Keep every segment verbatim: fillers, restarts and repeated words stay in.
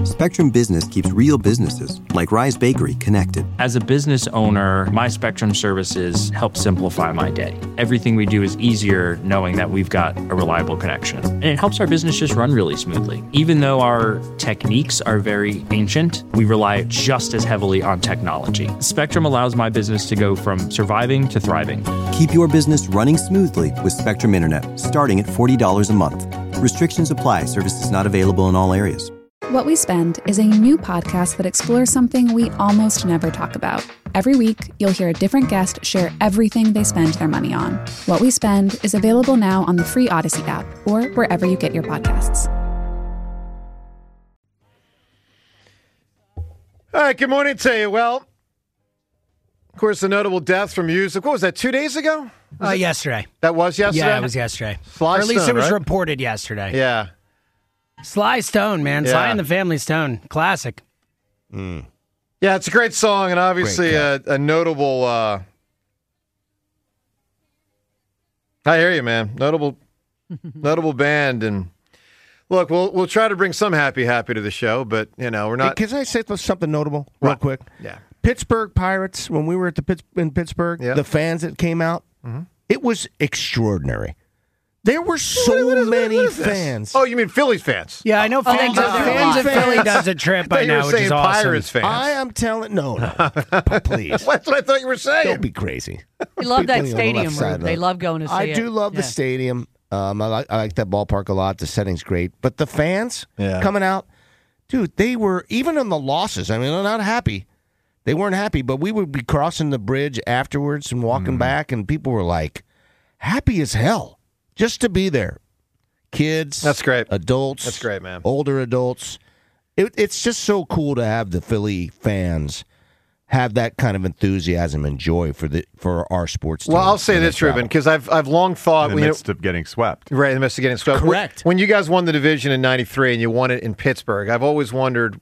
Spectrum Business keeps real businesses, like Rise Bakery, connected. As a business owner, my Spectrum services help simplify my day. Everything we do is easier knowing that we've got a reliable connection. And it helps our business just run really smoothly. Even though our techniques are very ancient, we rely just as heavily on technology. Spectrum allows my business to go from surviving to thriving. Keep your business running smoothly with Spectrum Internet, starting at forty dollars a month. Restrictions apply. Services not available in all areas. What We Spend is a new podcast that explores something we almost never talk about. Every week, you'll hear a different guest share everything they spend their money on. What We Spend is available now on the free Odyssey app or wherever you get your podcasts. All right, good morning to you. Well, of course, the notable death from music. What was that, two days ago? Uh, yesterday. That was yesterday? Yeah, it was yesterday. Sly or at least Stone, it was right? reported yesterday. Yeah. Sly Stone, man. Yeah. Sly and the Family Stone. Classic. Mm. Yeah, it's a great song and obviously a, a notable... Uh... I hear you, man. Notable notable band. And look, we'll we'll try to bring some happy happy to the show, but, you know, we're not... Hey, can I say something notable real What? quick? Yeah. Pittsburgh Pirates, when we were at the Pitts- in Pittsburgh, Yep. the fans that came out, Mhm. it was extraordinary. There were so What is- what many is this? fans. Oh, you mean Phillies fans? Yeah, I know fans, oh, fans of fans. Philly does a trip I by thought you now, were which saying is awesome. Pirates fans. I am telling no, no, please. That's what I thought you were saying. Don't be crazy. They love that People on the stadium, left side Rube. of They the- love going to see I it. do love Yeah. the stadium. Um, I like I like that ballpark a lot. The setting's great, but the fans Yeah. coming out, dude, they were even on the losses. I mean, they're not happy. They weren't happy, but we would be crossing the bridge afterwards and walking Mm. back, and people were like happy as hell just to be there. Kids, That's great. adults, That's great, man. older adults. It, it's just so cool to have the Philly fans have that kind of enthusiasm and joy for the for our sports team. Well, I'll say when they this, Ruben, travel. because I've I've long thought in the you know, midst of getting swept. right in the midst of getting swept. Correct. When, when you guys won the division in ninety-three and you won it in Pittsburgh, I've always wondered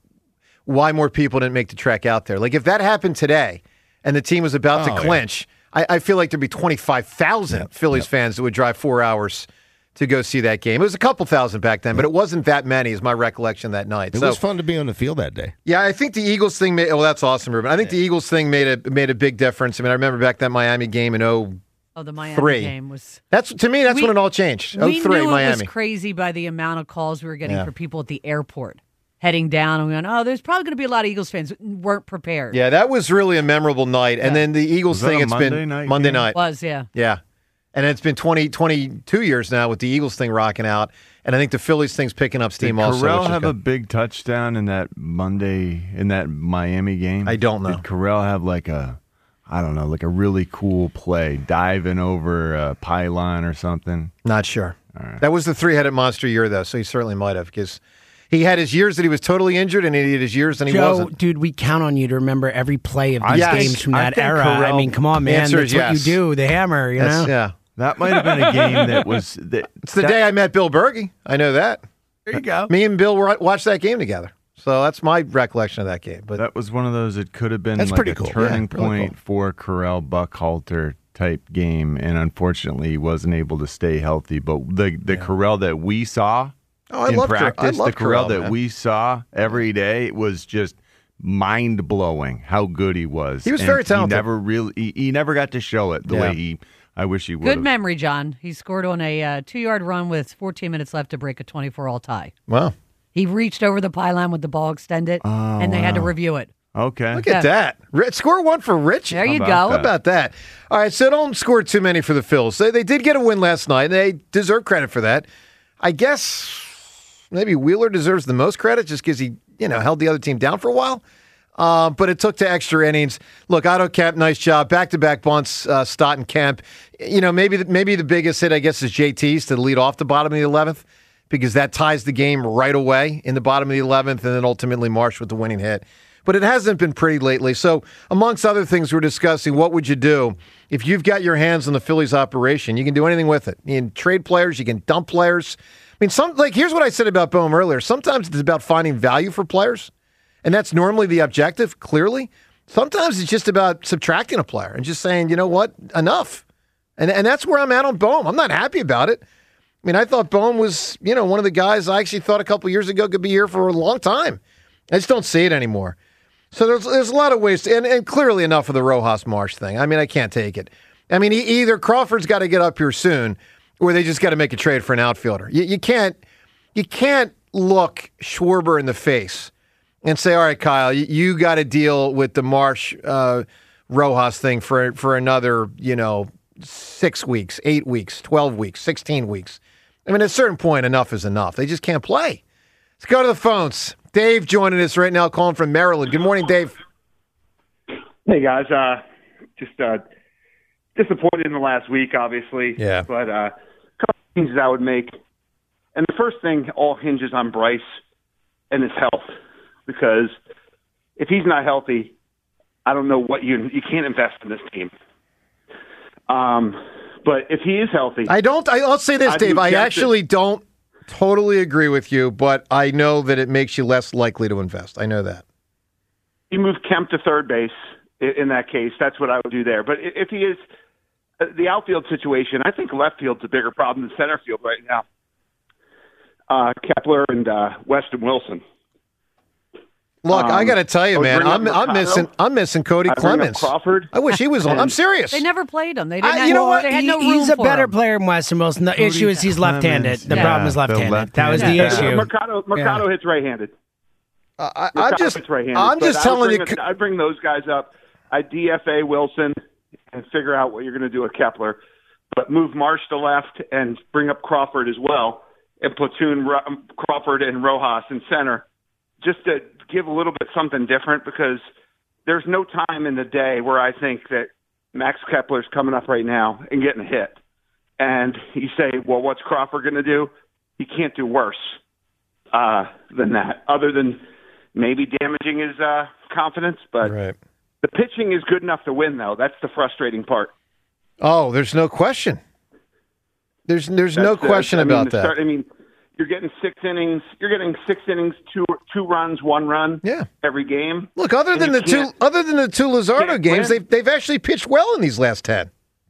why more people didn't make the trek out there. Like if that happened today and the team was about Oh, to yeah. clinch, I, I feel like there'd be twenty-five thousand Yep, Phillies yep. fans that would drive four hours to go see that game. It was a couple thousand back then, but it wasn't that many is my recollection that night. It so, was fun to be on the field that day. yeah, I think the Eagles thing made, well, that's awesome, Ruben. I think the Eagles thing made a made a big difference. I mean, I remember back that Miami game in oh, Oh, the Miami Three. game was. that's to me, that's We- when it all changed. oh We three, knew it Miami. was crazy by the amount of calls we were getting Yeah. for people at the airport heading down, and we went, "Oh, there's probably going to be a lot of Eagles fans who weren't prepared." Yeah, that was really a memorable night. And Yeah. then the Eagles Was that thing, a it's Monday been night Monday game? night. was yeah. Yeah. And it's been twenty, twenty-two years now with the Eagles thing rocking out. And I think the Phillies thing's picking up steam Did also. Corral which is have good. a big touchdown in that Monday, in that Miami game? I don't know. Did Corral have like a, I don't know, like a really cool play, diving over a pylon or something? Not sure. All right. That was the three-headed monster year, though, so he certainly might have because he had his years that he was totally injured and he had his years that he Joe, wasn't. dude, we count on you to remember every play of these Yes. games from I that think era. I Corral- mean, come on, man. Answer That's is what yes. you do. The hammer, you That's- know? yeah. That might have been a game that was. That, It's the that- day I met Bill Berge. I know that. There you go. Me and Bill were, watched that game together. So that's my recollection of that game. But That was one of those. It could have been That's like pretty a cool. turning Yeah, really point for Corral Buckhalter type game, and unfortunately, he wasn't able to stay healthy. But the the Corral that we saw oh, I in love Cor- I practice, love the Corral Corral, that man. we saw every day was just mind blowing. How good he was. He was And very talented. He never really. He, he never got to show it the Yeah. way he. I wish he would. Good memory, John. He scored on a uh, two-yard run with fourteen minutes left to break a twenty-four all tie. Wow. He reached over the pylon with the ball extended, and they had to wow. review it. Okay. Look at that. Ri- Score one for Richie. There you about go. How about that? All right, so don't score too many for the Phils. They, they did get a win last night, and they deserve credit for that. I guess maybe Wheeler deserves the most credit just because he, you know, held the other team down for a while. Uh, but it took to extra innings. Look, Otto Kemp, nice job. Back-to-back bunts, uh, Stott and Kemp. You know, maybe the, maybe the biggest hit, I guess, is J T's to lead off the bottom of the eleventh because that ties the game right away in the bottom of the eleventh, and then ultimately Marsh with the winning hit. But it hasn't been pretty lately. So amongst other things we're discussing, what would you do if you've got your hands on the Phillies operation? You can do anything with it. You can trade players. You can dump players. I mean, some like here's what I said about Boehm earlier. Sometimes it's about finding value for players, and that's normally the objective, clearly. Sometimes it's just about subtracting a player and just saying, you know what, enough. And and that's where I'm at on Boehm. I'm not happy about it. I mean, I thought Bohm was, you know, one of the guys I actually thought a couple years ago could be here for a long time. I just don't see it anymore. So there's there's a lot of ways, to, and, and clearly enough of the Rojas Marsh thing. I mean, I can't take it. I mean, e- either Crawford's got to get up here soon, or they just got to make a trade for an outfielder. You, you can't you can't look Schwarber in the face and say, all right, Kyle, you, you got to deal with the Marsh uh, Rojas thing for for another, you know, six weeks, eight weeks, twelve weeks, sixteen weeks. I mean, at a certain point, enough is enough. They just can't play. Let's go to the phones. Dave joining us right now, calling from Maryland. Good morning, Dave. Hey, guys. Uh, just uh, disappointed in the last week, obviously. Yeah. But uh, a couple of changes I would make. And the first thing all hinges on Bryce and his health. Because if he's not healthy, I don't know what you – you can't invest in this team. Um, but if he is healthy – I don't – I'll say this, I Dave. do I Kempton. actually don't totally agree with you, but I know that it makes you less likely to invest. I know that. You move Kemp to third base in, in that case. That's what I would do there. But if he is uh, – the outfield situation, I think left field's a bigger problem than center field right now. Uh, Kepler and uh, Weston Wilson. Look, Um, I got to tell you, I would man, bring up I'm I'm Mercado. missing I'm missing Cody I bring up Clemens. Crawford. I wish he was on. I'm serious. They never played him. They didn't. I- have, you know what? They had He- no room he's a for better him. player than Weston Wilson. The issue is he's left-handed. The Yeah, problem is the left-handed. That was the left-handed. issue. Mercado, Mercado Yeah. hits right-handed. Uh, I, I'm Mercado just hits right-handed. I'm But just I telling would you. bring, I'd bring those guys up. I D F A Wilson and figure out what you're going to do with Kepler, but move Marsh to left and bring up Crawford as well, and platoon Ro- Crawford and Rojas in center, just to give a little bit something different, because there's no time in the day where I think that Max Kepler's coming up right now and getting a hit. And you say, well, what's Crawford going to do? He can't do worse uh, than that, other than maybe damaging his uh, confidence. But Right. the pitching is good enough to win, though. That's the frustrating part. Oh, there's no question. There's there's no That's, uh, question I mean, about the that. start- I mean, you're getting six innings. You're getting six innings, two two runs, one run. Yeah. Every game. Look, other And than you the two can't- other than the two Luzardo can't games, win. they've they've actually pitched well in these last ten.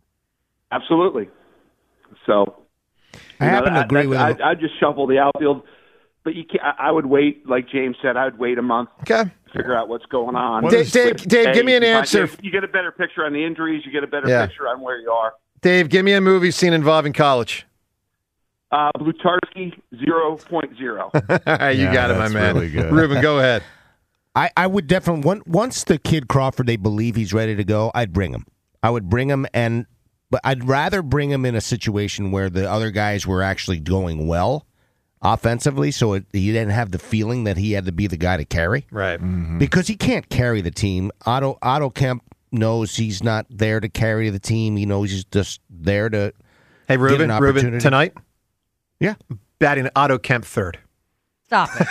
Absolutely. So I you know, happen to that- agree that- with him. I I just shuffle the outfield, but you can't, I I would wait, like James said. I would wait a month. Okay. Figure out what's going on. Dave, Dave, Dave, give me an you find- answer. You get a better picture on the injuries. You get a better Yeah. picture on where you are. Dave, give me a movie scene involving college. Uh, Blutarski zero point zero. All right, you Yeah, got it, my that's man. really good. Ruben, go ahead. I, I would definitely one, once the kid Crawford, they believe he's ready to go, I'd bring him. I would bring him, and but I'd rather bring him in a situation where the other guys were actually going well offensively, so it, he didn't have the feeling that he had to be the guy to carry. Right. Because he can't carry the team. Otto Otto Kemp knows he's not there to carry the team. He knows he's just there to. Hey, Get Ruben, an Ruben, opportunity. tonight, Yeah. batting Otto Kemp third. Stop it.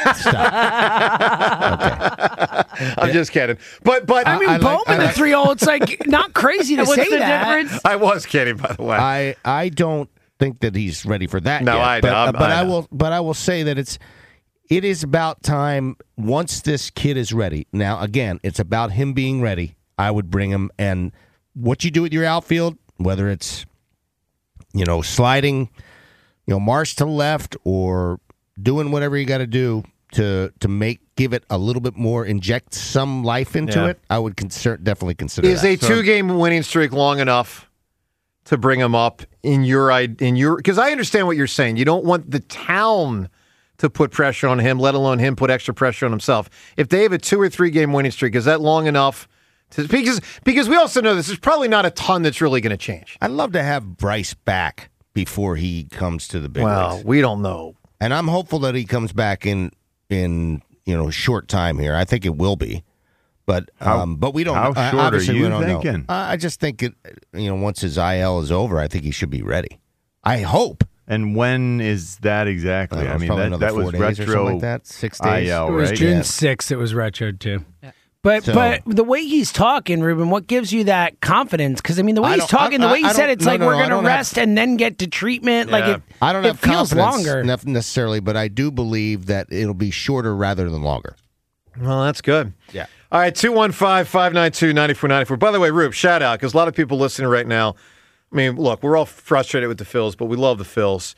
I'm just kidding. But but I mean, I like- Bowman I the like- three hole. It's like not crazy to What's say the that. difference? I was kidding, by the way. I I don't think that he's ready for that No, yet. I know. But, I'm- but I I, know. will. But I will say that it's it is about time once this kid is ready. Now, again, it's about him being ready. I would bring him, and what you do with your outfield, whether it's you know sliding, you know Marsh to left, or doing whatever you got to do to to make give it a little bit more, inject some life into Yeah. it. I would consider definitely consider Is that. a two-game winning streak long enough to bring him up in your in your? Because I understand what you're saying. You don't want the town to put pressure on him, let alone him put extra pressure on himself. If they have a two or three-game winning streak, is that long enough? To, because because we also know this is probably not a ton that's really going to change. I'd love to have Bryce back before he comes to the big Well, leagues. we don't know. And I'm hopeful that he comes back in in you know short time here. I think it will be, but um, but we don't. how uh, short are obviously we you don't thinking? know. Uh, I just think it. You know, once his I L is over, I think he should be ready. I hope. And when is that exactly? I don't know, I, it's mean, probably that, another that four was days or retro something like that. Six days. I L, It was right? June Yeah. sixth. It was retroed too. But So- but the way he's talking, Ruben, what gives you that confidence? Because I mean, the way I he's don't- talking, I- the way he I said don't- it's no, like no, we're no, I going to don't have- rest and then get to treatment. Like Yeah. it, I don't it have feels confidence longer. nef- necessarily, but I do believe that it'll be shorter rather than longer. Well, that's good. Yeah. All right, two one five, five nine two, nine four nine four. By the way, Rube, shout out, because a lot of people listening right now, I mean, look, we're all frustrated with the Phils, but we love the Phils.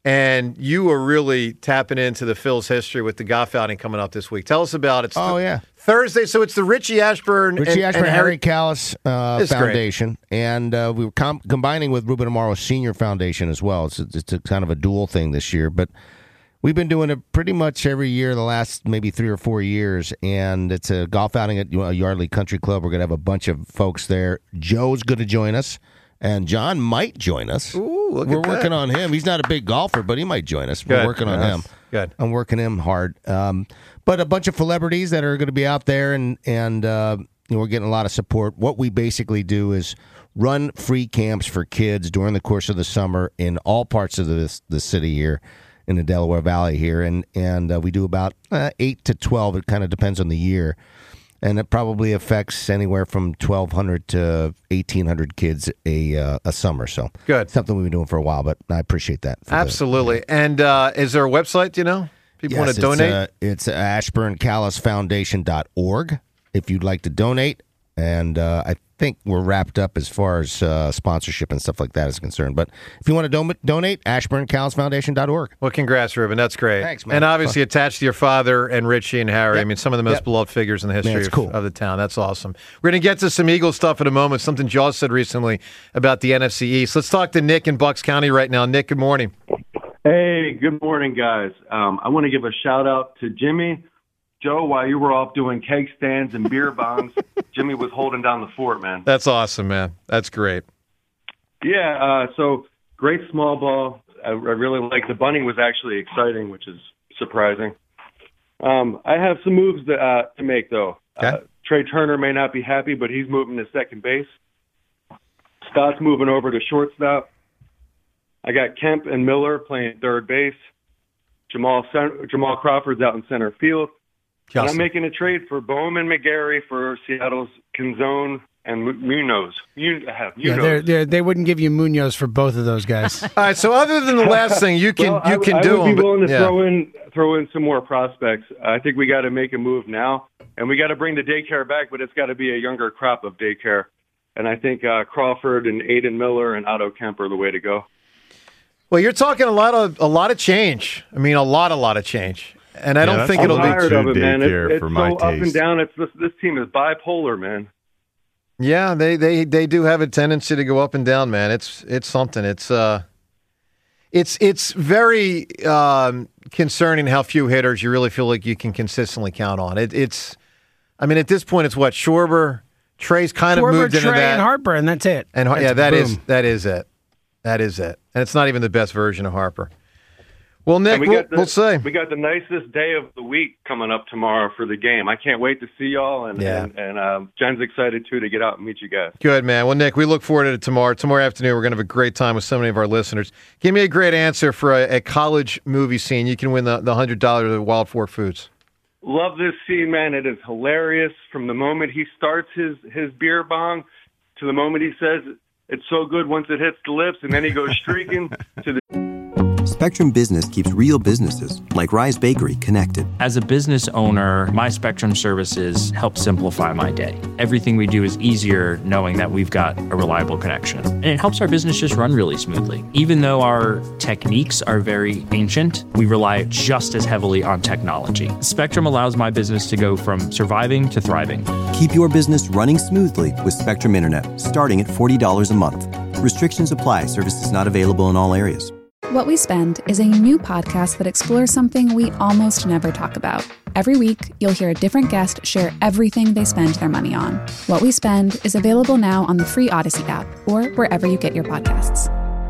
And you are really tapping into the Phil's history with the golf outing coming up this week. Tell us about it. It's Oh, th- yeah. Thursday, so it's the Richie Ashburn Richie and, Ashburn, and Harry Callis uh, It's great. Foundation, and uh, we were com- combining with Ruben Amaro Senior Foundation as well. It's, it's a kind of a dual thing this year, but we've been doing it pretty much every year the last maybe three or four years, and it's a golf outing at Yardley Country Club. We're going to have a bunch of folks there. Joe's going to join us, and John might join us. Ooh, look We're at that. working on him. He's not a big golfer, but he might join us. Good. We're working on Yes. him. Good. I'm working him hard. Um, but a bunch of celebrities that are going to be out there, and and uh, you know, we're getting a lot of support. What we basically do is run free camps for kids during the course of the summer in all parts of the the city here in the Delaware Valley here, and and uh, we do about uh, eight to twelve. It kind of depends on the year. And it probably affects anywhere from twelve hundred to eighteen hundred kids a uh, a summer. So Good. something we've been doing for a while, but I appreciate that. for the- Absolutely. And uh, is there a website, do you know? People want Yes, to donate? It's, uh, it's ashburn callis foundation dot org if you'd like to donate. And uh, I think we're wrapped up as far as uh, sponsorship and stuff like that is concerned. But if you want to don- donate, ashburn callis foundation dot org. Well, congrats, Ruben. That's great. Thanks, man. And obviously attached to your father and Richie and Harry. Yep. I mean, some of the most Yep. beloved figures in the history it's of, cool. of the town. That's awesome. We're going to get to some Eagles stuff in a moment, something Jaws said recently about the N F C East. Let's talk to Nick in Bucks County right now. Nick, good morning. Hey, good morning, guys. Um, I want to give a shout out to Jimmy. Joe, while you were off doing cake stands and beer bongs, Jimmy was holding down the fort, man. That's awesome, man. That's great. Yeah, uh, so great small ball. I, I really like the bunting was actually exciting, which is surprising. Um, I have some moves to, uh, to make, though. Okay. Uh, Trey Turner may not be happy, but he's moving to second base. Scott's moving over to shortstop. I got Kemp and Miller playing third base. Jamal Cen- Jamal Crawford's out in center field. And I'm Awesome. making a trade for Bowman McGarry for Seattle's Canzone and Mu- Munoz. Mun- uh, Yeah, Munoz. they're, they're, they wouldn't give you Munoz for both of those guys. All right, so other than the last thing, you can Well, you I, can I do would them. be but- willing to yeah. throw in throw in some more prospects. I think we got to make a move now, and we got to bring the daycare back, but it's got to be a younger crop of daycare. And I think uh, Crawford and Aiden Miller and Otto Kemp are the way to go. Well, you're talking a lot of a lot of change. I mean, a lot, a lot of change. And I Yeah, don't that's think a it'll I'm be. tired too of it, man. daycare It's, it's for so my up and taste. down. It's this, this team is bipolar, man. Yeah, they, they they do have a tendency to go up and down, man. It's it's something. It's uh, it's it's very um, concerning how few hitters you really feel like you can consistently count on. It, it's, I mean, at this point, it's what Schwarber, Trey's kind of Schwarber, moved into Trey, that, and Harper, and that's it. and Har- That's yeah, that is boom. that is it, that is it, and it's not even the best version of Harper. Well, Nick, And we we'll, got the, we'll say. we got the nicest day of the week coming up tomorrow for the game. I can't wait to see y'all, and Yeah. and, and um, Jen's excited too to get out and meet you guys. Good, man. Well, Nick, we look forward to it tomorrow. Tomorrow afternoon, we're going to have a great time with so many of our listeners. Give me a great answer for a, a college movie scene. You can win the, the one hundred dollars of Wild Fork Foods. Love this scene, man. It is hilarious from the moment he starts his his beer bong to the moment he says it's so good once it hits the lips, and then he goes streaking to the. Spectrum Business keeps real businesses, like Rise Bakery, connected. As a business owner, my Spectrum services help simplify my day. Everything we do is easier knowing that we've got a reliable connection. And it helps our business just run really smoothly. Even though our techniques are very ancient, we rely just as heavily on technology. Spectrum allows my business to go from surviving to thriving. Keep your business running smoothly with Spectrum Internet, starting at forty dollars a month. Restrictions apply. Services not available in all areas. What We Spend is a new podcast that explores something we almost never talk about. Every week, you'll hear a different guest share everything they spend their money on. What We Spend is available now on the free Odyssey app or wherever you get your podcasts.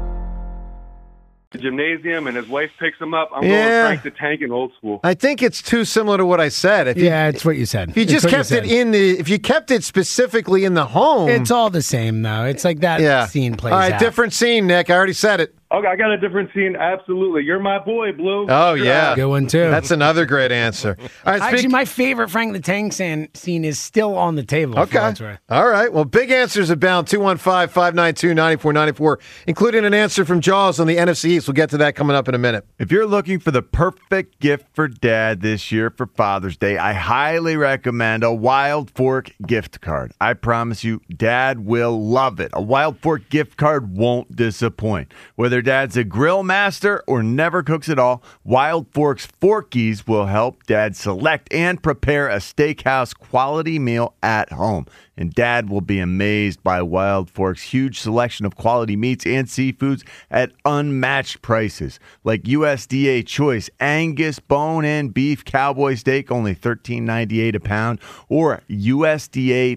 the gymnasium, and his wife picks him up. I'm Yeah. going Frank the Tank in old school. I think it's too similar to what I said. If you, Yeah, it's what you said. if you It's just what you kept it said. in the, if you kept it specifically in the home, It's all the same, though. It's like that yeah. scene plays All right, out. different scene, Nick. I already said it. Okay, I got a different scene. Absolutely. You're my boy, Blue. Oh yeah, Good one, too. That's another great answer. All right, Actually, speak- my favorite Frank the Tank scene, scene is still on the table. for what Okay. it's worth. All right. Well, big answers abound. two one five, five nine two, nine four nine four, including an answer from Jaws on the N F C East. We'll get to that coming up in a minute. If you're looking for the perfect gift for dad this year for Father's Day, I highly recommend a Wild Fork gift card. I promise you, dad will love it. A Wild Fork gift card won't disappoint. Whether dad's a grill master or never cooks at all, Wild Forks Forkies will help dad select and prepare a steakhouse quality meal at home. And dad will be amazed by Wild Forks' huge selection of quality meats and seafoods at unmatched prices. Like U S D A choice Angus bone-in beef cowboy steak, only thirteen ninety-eight a pound, or U S D A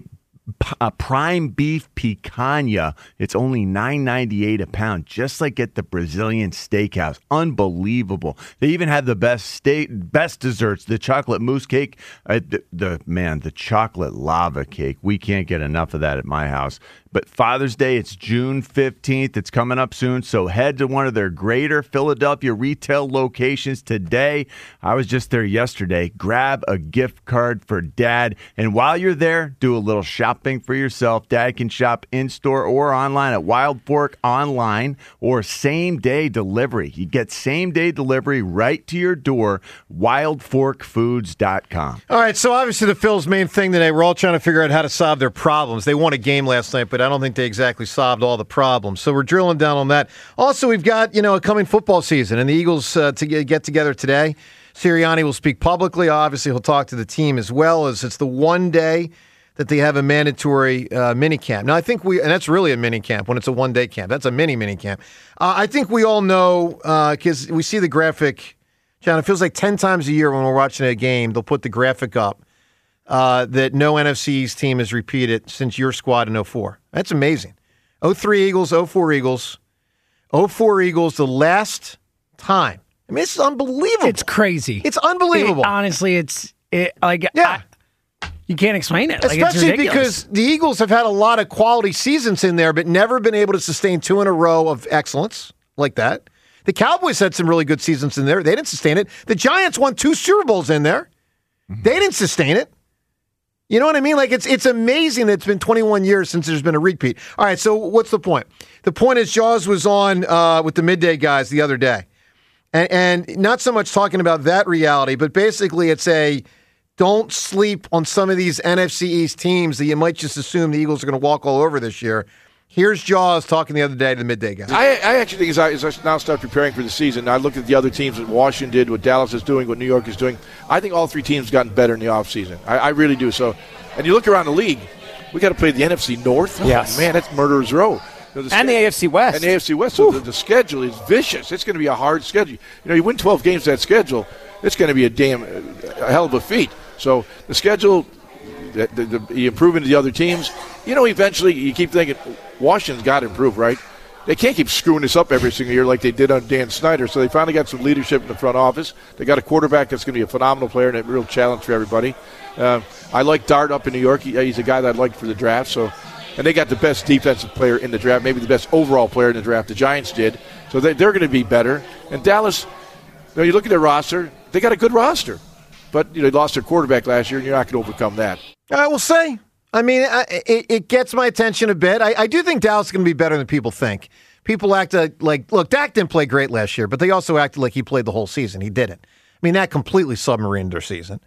a prime beef picanha, it's only nine ninety-eight a pound, just like at the Brazilian steakhouse. Unbelievable. They even have the best steak, best desserts, the chocolate mousse cake, uh, the, the man, the chocolate lava cake. We can't get enough of that at my house. But Father's Day, it's June fifteenth. It's coming up soon, so head to one of their greater Philadelphia retail locations today. I was just there yesterday. Grab a gift card for Dad, and while you're there, do a little shopping for yourself. Dad can shop in-store or online at Wild Fork Online or same-day delivery. You get same-day delivery right to your door, wild fork foods dot com. All right, so obviously the Phils' main thing today, we're all trying to figure out how to solve their problems. They won a game last night, but I don't think they exactly solved all the problems. So we're drilling down on that. Also, we've got, you know, a coming football season, and the Eagles uh, to get together today. Sirianni will speak publicly. Obviously, he'll talk to the team as well, as it's the one day that they have a mandatory uh, mini camp. Now, I think we, and that's really a mini camp when it's a one-day camp. That's a mini mini camp. Uh, I think we all know, because uh, we see the graphic, John, it feels like ten times a year when we're watching a game, they'll put the graphic up. Uh, that no N F C East team has repeated since your squad in oh four. That's amazing. oh three Eagles, oh four Eagles. oh four Eagles, the last time. I mean, it's unbelievable. It's crazy. It's unbelievable. It, honestly, it's it, like yeah. I, you can't explain it. Like, Especially it's because the Eagles have had a lot of quality seasons in there, but never been able to sustain two in a row of excellence like that. The Cowboys had some really good seasons in there. They didn't sustain it. The Giants won two Super Bowls in there. Mm-hmm. They didn't sustain it. You know what I mean? Like, it's it's amazing that it's been twenty-one years since there's been a repeat. All right, so what's the point? The point is Jaws was on uh, with the midday guys the other day. And, and not so much talking about that reality, but basically it's a don't sleep on some of these N F C East teams that you might just assume the Eagles are going to walk all over this year. Here's Jaws talking the other day to the midday guys. I, I actually think as I, as I now start preparing for the season, I look at the other teams that Washington did, what Dallas is doing, what New York is doing. I think all three teams have gotten better in the offseason. I, I really do. So, and you look around the league, we got to play the N F C North. Oh, yes. Man, that's murderer's row. You know, the and the A F C West. And the A F C West. So the, the schedule is vicious. It's going to be a hard schedule. You know, you win twelve games that schedule, it's going to be a damn a hell of a feat. So the schedule, the, the, the, the improvement of the other teams, you know, eventually you keep thinking, Washington's got to improve, right? They can't keep screwing this up every single year like they did on Dan Snyder. So they finally got some leadership in the front office. They got a quarterback that's going to be a phenomenal player and a real challenge for everybody. Uh, I like Dart up in New York. He, he's a guy that I like for the draft. So, and they got the best defensive player in the draft, maybe the best overall player in the draft. The Giants did. So they, they're going to be better. And Dallas, you know, you look at their roster, they got a good roster. But, you know, they lost their quarterback last year, and you're not going to overcome that. I will say. I mean, I, it, it gets my attention a bit. I, I do think Dallas is going to be better than people think. People act like, look, Dak didn't play great last year, but they also acted like he played the whole season. He didn't. I mean, that completely submarined their season.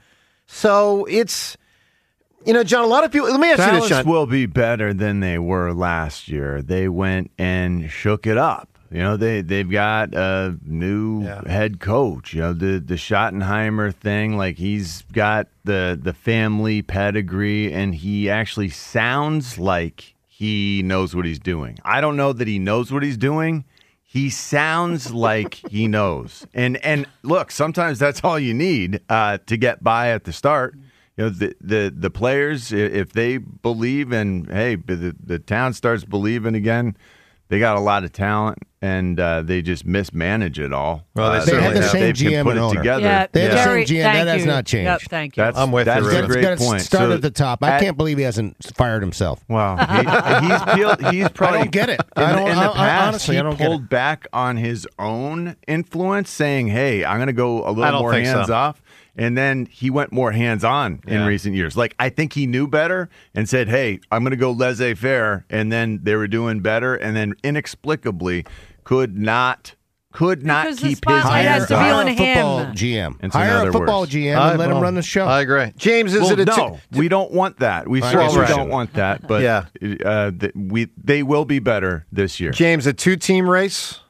So it's, you know, John, a lot of people, let me ask Dallas you this, John. will be better than they were last year. They went and shook it up. You know, they, they've got a new yeah. head coach. You know, the, the Schottenheimer thing, like he's got the, the family pedigree, and he actually sounds like he knows what he's doing. I don't know that he knows what he's doing. He sounds like he knows. And and look, sometimes that's all you need uh, to get by at the start. You know, the, the, the players, if they believe in, hey, the, the town starts believing again, they got a lot of talent, and uh, they just mismanage it all. Well, uh, they, they have the if same they G M can put and it owner. together. Yeah, They have yeah. the same G M. Thank That has you. not changed. Yep, thank you. That's, I'm with that's you, a Ruben. great Gotta point. Start So at the top. I at- can't believe he hasn't fired himself. Wow, he, he's peeled, he's probably. I don't get it. In, I don't- in the I- I- past, honestly, he I don't get pulled it. back on his own influence, saying, "Hey, I'm going to go a I little don't more think so. hands off." And then he went more hands on in Yeah. recent years. Like, I think he knew better and said, "Hey, I'm going to go laissez-faire," and then they were doing better, and then inexplicably could not. Could not Because the keep his spotlight hands has to be off. on a football him. G M. And so Hire now a they're football worse. G M I- and let him well, run the show. I agree. James, is Well, it a no, two- we don't want that. We I certainly guess we don't should. want that. But Yeah. uh, th- we they will be better this year. James, a two-team race?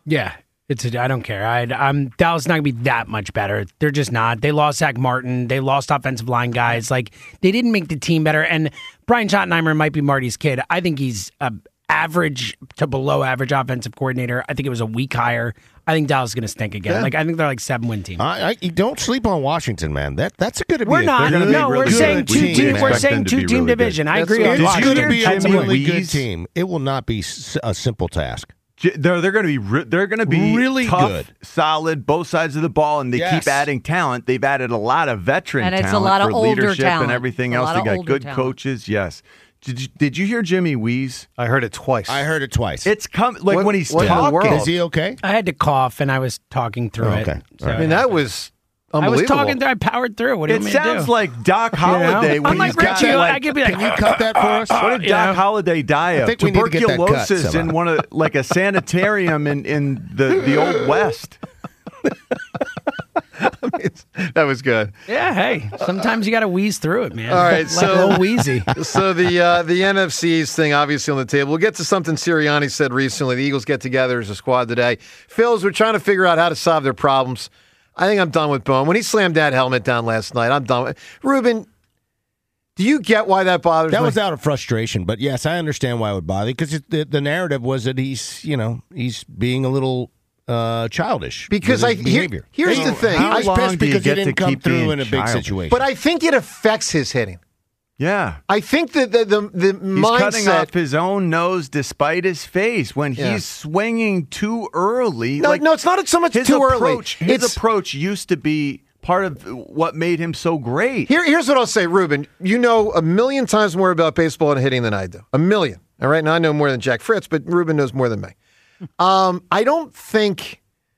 Yeah. It's a, I don't care. I, I'm Dallas is not going to be that much better. They're just not. They lost Zach Martin. They lost offensive line guys. Like, they didn't make the team better. And Brian Schottenheimer might be Marty's kid. I think he's a average to below average offensive coordinator. I think it was a weak hire. I think Dallas is going to stink again. Yeah. Like, I think they're like seven win team. I, I, don't sleep on Washington, man. That that's a good. We're not. No, we're good saying two team, team. man. We're saying two team really division. good. I That's agree. what- on It's going to be a Washington. really good Louise. team. It will not be s- a simple task. J- They're, they're going to be re- they're going to be Really tough, good. solid, both sides of the ball, and they Yes. keep adding talent. They've added a lot of veteran And it's a talent lot of for older leadership talent. and everything A else. lot They of got older good talent. coaches. Yes. Did you, did you hear Jimmy Wheeze? I heard it twice. I heard it twice. It's come like What- when he's what in the talking. world? Is he okay? I had to cough, and I was talking through Oh, it. okay. So All I mean, that was I was unbelievable. talking through. I powered through. What do you It want me to sounds do? like Doc You know? Holliday when I'm like he's got Richie. like, I could be like, Can you cut that for us? what did you Doc know? Holiday die of? I think we need to get that cut Tuberculosis in somehow. one of like a sanitarium in, in the, the old West. That was good. Yeah, hey, sometimes you got to wheeze through it, man. All right, like so- a little wheezy. So the uh, the N F C East thing obviously on the table. We'll get to something Sirianni said recently. The Eagles get together as a squad today. Phils, we're trying to figure out how to solve their problems. I think I'm done with Bone. When he slammed that helmet down last night, I'm done with Ruben, do you get why that bothers That me? was out of frustration, but yes, I understand why it would bother you because the, the narrative was that he's, you know, he's being a little uh, childish Because with I his here- behavior. here's the thing. How He's long pissed do you because he get didn't to come keep being through in a big childish? situation. But I think it affects his hitting. Yeah. I think that the the, the He's mindset. cutting off his own nose despite his face when Yeah. he's swinging too early. No, like, no, it's not so much his too approach, early. His It's- approach used to be part of what made him so great. Here, here's what I'll say, Ruben. You know a million times more about baseball and hitting than I do. A million. All right. Now I know more than Jack Fritz, but Ruben knows more than me. Um, I don't think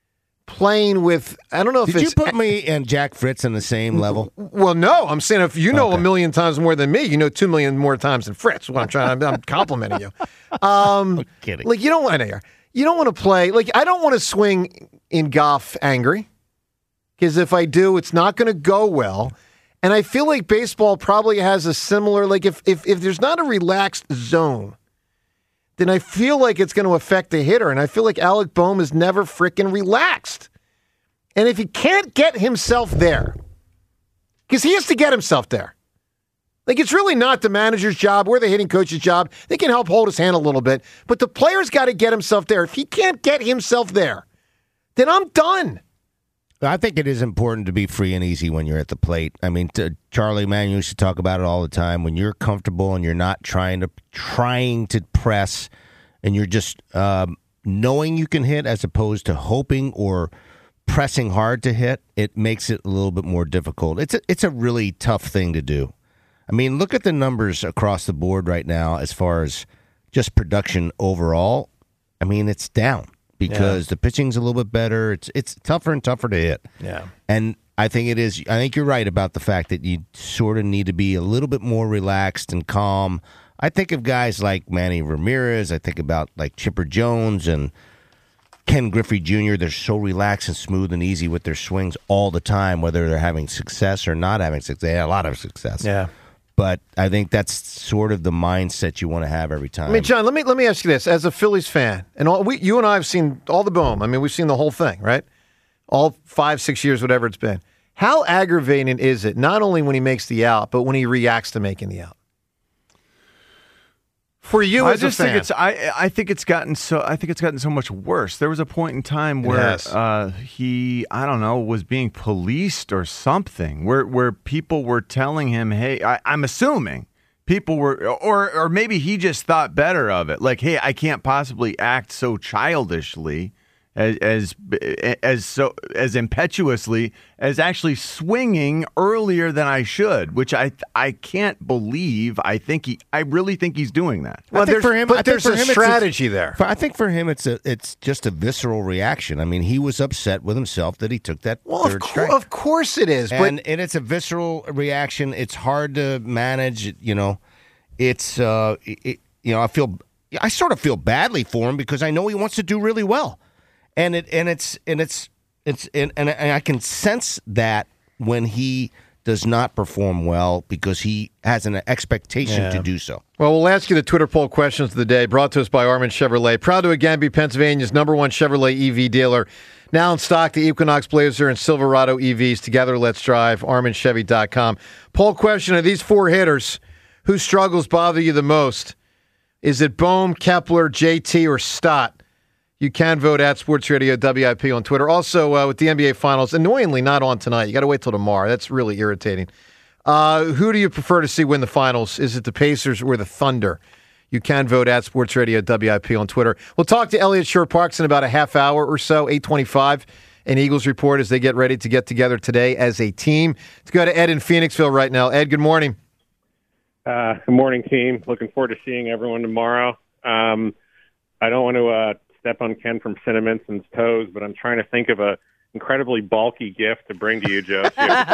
playing with. I don't know if Did you it's. put me and Jack Fritz on the same level? Well, no. I'm saying if you know Okay. a million times more than me, you know two million more times than Fritz. What I'm trying. I'm, I'm complimenting you. Um, I'm kidding. Like you don't want to. You don't want to play. Like I don't want to swing in golf angry. Because if I do, it's not going to go well. And I feel like baseball probably has a similar, like if, if if there's not a relaxed zone, then I feel like it's going to affect the hitter. And I feel like Alec Boehm is never freaking relaxed. And if he can't get himself there, because he has to get himself there. Like it's really not the manager's job or the hitting coach's job. They can help hold his hand a little bit. But the player's got to get himself there. If he can't get himself there, then I'm done. I think it is important to be free and easy when you're at the plate. I mean, to, Charlie Mann used to talk about it all the time. When you're comfortable and you're not trying to trying to press, and you're just um, knowing you can hit as opposed to hoping or pressing hard to hit, it makes it a little bit more difficult. It's a, it's a really tough thing to do. I mean, look at the numbers across the board right now as far as just production overall. I mean, it's down. Because yeah. the pitching's a little bit better. It's it's tougher and tougher to hit. Yeah. And I think it is. I think you're right about the fact that you sort of need to be a little bit more relaxed and calm. I think of guys like Manny Ramirez. I think about like Chipper Jones and Ken Griffey Junior They're so relaxed and smooth and easy with their swings all the time, whether they're having success or not having success. They had a lot of success. Yeah. But I think that's sort of the mindset you want to have every time. I mean, John, let me let me ask you this: as a Phillies fan, and all, we, you and I have seen all the Boom. I mean, we've seen the whole thing, right? All five, six years, whatever it's been. How aggravating is it? Not only when he makes the out, but when he reacts to making the out. For you, I as just a fan, think it's. I I think it's gotten so. I think it's gotten so much worse. There was a point in time where Yes. uh, he, I don't know, was being policed or something. Where where people were telling him, "Hey," I, I'm assuming people were, or or maybe he just thought better of it. Like, "Hey, I can't possibly act so childishly." As, as as so as impetuously as actually swinging earlier than I should, which I I can't believe. I think he I really think he's doing that. well, I think there's, for him, but I think there's for a him it's a- strategy there. For- I think for him, it's a it's just a visceral reaction. I mean, he was upset with himself that he took that Well, of, third cour- strike. of course it is, but and, and it's a visceral reaction. It's hard to manage. You know, it's uh, it, you know, I feel I sort of feel badly for him because I know he wants to do really well, and it and it's and it's it's and, and I can sense that when he does not perform well because he has an expectation Yeah. to do so. Well, we'll ask you the Twitter poll questions of the day, brought to us by Armin Chevrolet. Proud to again be Pennsylvania's number one Chevrolet E V dealer. Now in stock, the Equinox Blazer and Silverado E Vs. Together, let's drive. Armin Chevy dot com. Poll question of these four hitters, whose struggles bother you the most? Is it Bohm, Kepler, J T, or Stott? You can vote at Sports Radio W I P on Twitter. Also, uh, with the N B A Finals, annoyingly not on tonight. You got to wait till tomorrow. That's really irritating. Uh, who do you prefer to see win the Finals? Is it the Pacers or the Thunder? You can vote at Sports Radio W I P on Twitter. We'll talk to Elliot Shore-Parks in about a half hour or so, eight twenty-five, an Eagles report as they get ready to get together today as a team. Let's go to Ed in Phoenixville right now. Ed, good morning. Uh, good morning, team. Looking forward to seeing everyone tomorrow. Um, I don't want to uh, step on Ken from Cinnamon's toes, but I'm trying to think of a incredibly bulky gift to bring to you, Joe.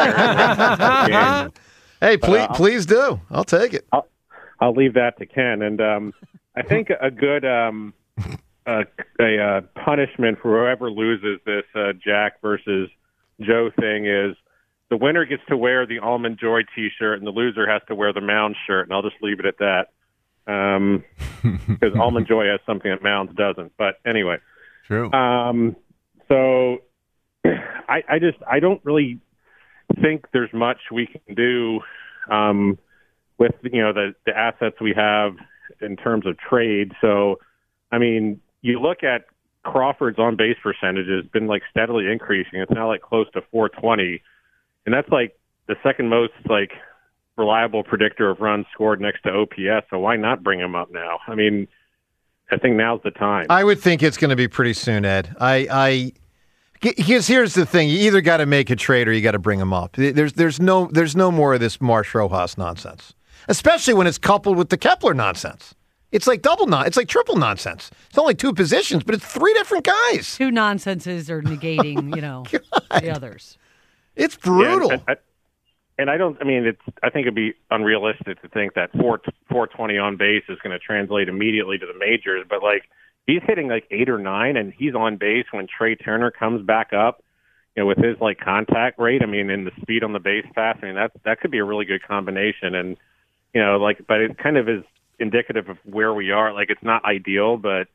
Hey, please, uh, please do. I'll take it. I'll, I'll leave that to Ken. And um, I think a good um, a, a uh, punishment for whoever loses this uh, Jack versus Joe thing is the winner gets to wear the Almond Joy T-shirt, and the loser has to wear the Mound shirt. And I'll just leave it at that. Um, because Almond Joy has something that Mounds doesn't. But anyway, true. Um, so I, I just I don't really think there's much we can do um, with you know the the assets we have in terms of trade. So I mean, you look at Crawford's on base percentage has been like steadily increasing. It's now like close to four twenty, and that's like the second most like reliable predictor of runs scored next to O P S, so why not bring him up now? I mean, I think now's the time. I would think it's going to be pretty soon, Ed. I, I, because here's the thing: you either got to make a trade or you got to bring him up. There's, there's no, there's no more of this Marsh Rojas nonsense, especially when it's coupled with the Kepler nonsense. It's like double non, it's like triple nonsense. It's only two positions, but it's three different guys. Two nonsenses are negating, you know, the others. It's brutal. Yeah, and, and I don't. I mean, it's. I think it'd be unrealistic to think that four four twenty on base is going to translate immediately to the majors. But like, he's hitting like eight or nine, and he's on base when Trey Turner comes back up. You know, with his like contact rate. I mean, and the speed on the base pass. I mean, that that could be a really good combination. And you know, like, but it kind of is indicative of where we are. Like, it's not ideal, but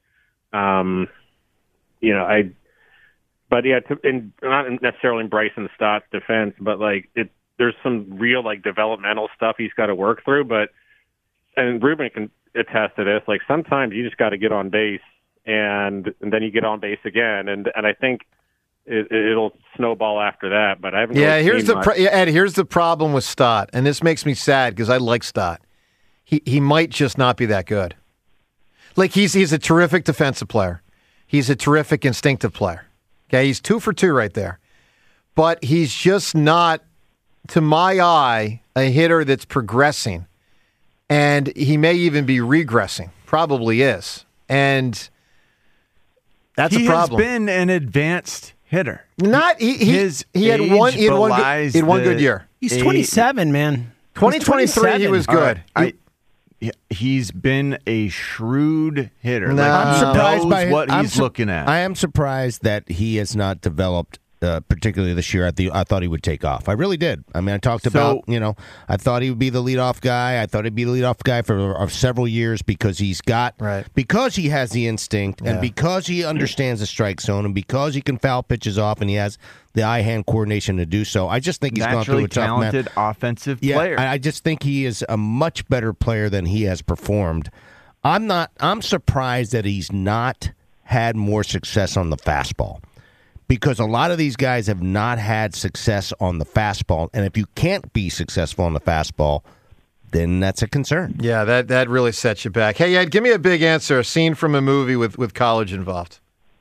um, you know, I. But yeah, to, and not necessarily in Bryson Stott's defense, but like it. There's some real like developmental stuff he's got to work through, but and Ruben can attest to this. Like sometimes you just got to get on base, and, and then you get on base again, and and I think it, it'll snowball after that. But I haven't. Yeah, really here's seen the much. pro- yeah, Ed. Here's the problem with Stott, and this makes me sad because I like Stott. He he might just not be that good. Like he's he's a terrific defensive player. He's a terrific instinctive player. Okay, he's two for two right there, but he's just not, to my eye, a hitter that's progressing, and he may even be regressing. Probably is, and that's he a problem. has been an advanced hitter. Not he. He, His he had age one. He had one. Good, belies he had one the good year. He's age- twenty-seven, man. twenty twenty-three, he was All good. right, I- he- he's been a shrewd hitter. No. Like, I'm he surprised knows by what I'm he's su- looking at. I am surprised that he has not developed, uh, particularly this year. I, th- I thought he would take off. I really did. I mean, I talked So- about, you know, I thought he would be the leadoff guy. I thought he'd be the leadoff guy for uh, several years because he's got, Right. because he has the instinct and Yeah. because he understands the strike zone and because he can foul pitches off and he has the eye-hand coordination to do so. I just think he's gone through Naturally a tough man. talented offensive Yeah, player. I I just think he is a much better player than he has performed. I'm not. I'm surprised that he's not had more success on the fastball, because a lot of these guys have not had success on the fastball, and if you can't be successful on the fastball, then that's a concern. Yeah, that that really sets you back. Hey, Ed, give me a big answer. A scene from a movie with, with college involved.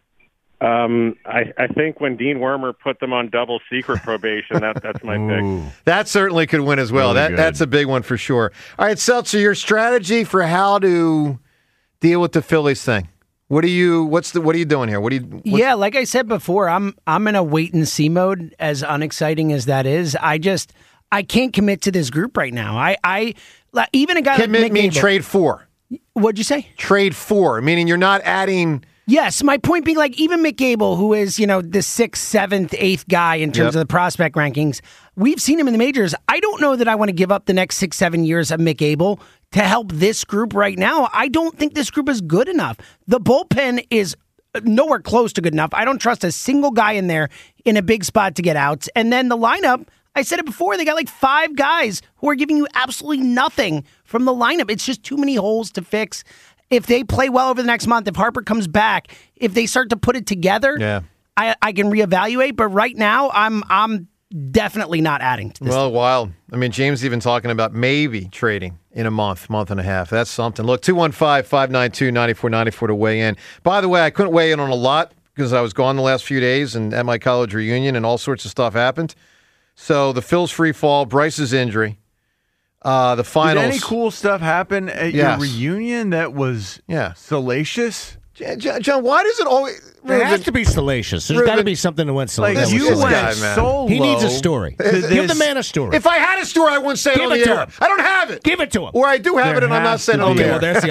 Um, I, I think when Dean Wormer put them on double secret probation, that that's my pick. That certainly could win as well. Really that good. that's a big one for sure. All right, Seltzer, your strategy for how to deal with the Phillies thing. What are you? What's the? What are you doing here? What do you? what's- Yeah, like I said before, I'm I'm in a wait and see mode. As unexciting as that is, I just I can't commit to this group right now. I I like, even a guy Commit like Mick mean Gable- trade for. What'd you say? Trade for, meaning you're not adding Yes, my point being, like, even Mick Gable, who is, you know, the sixth, seventh, eighth guy in terms Yep. of the prospect rankings, we've seen him in the majors. I don't know that I want to give up the next six, seven years of Mick Gable to help this group right now. I don't think this group is good enough. The bullpen is nowhere close to good enough. I don't trust a single guy in there in a big spot to get outs. And then the lineup, I said it before, they got like five guys who are giving you absolutely nothing from the lineup. It's just too many holes to fix. If they play well over the next month, if Harper comes back, if they start to put it together, Yeah. I, I can reevaluate. But right now, I'm I'm definitely not adding to this. Well, wild. I mean, James even talking about maybe trading in a month, month and a half. That's something. Look, two one five, five nine two, nine four nine four to weigh in. By the way, I couldn't weigh in on a lot because I was gone the last few days and at my college reunion and all sorts of stuff happened. So the Phil's free fall, Bryce's injury, uh, the finals. Did any cool stuff happen at Yes. your reunion that was yeah. salacious? John, John, why does it always... It has to be salacious. There's got to be something that went salacious. Like, you went solo. He needs a story. Give the man a story. If I had a story, I wouldn't say it Give on it the to air. him. I don't have it. Give it to him. Or I do have There it, and I'm not has saying it to on be. the air. Well, there's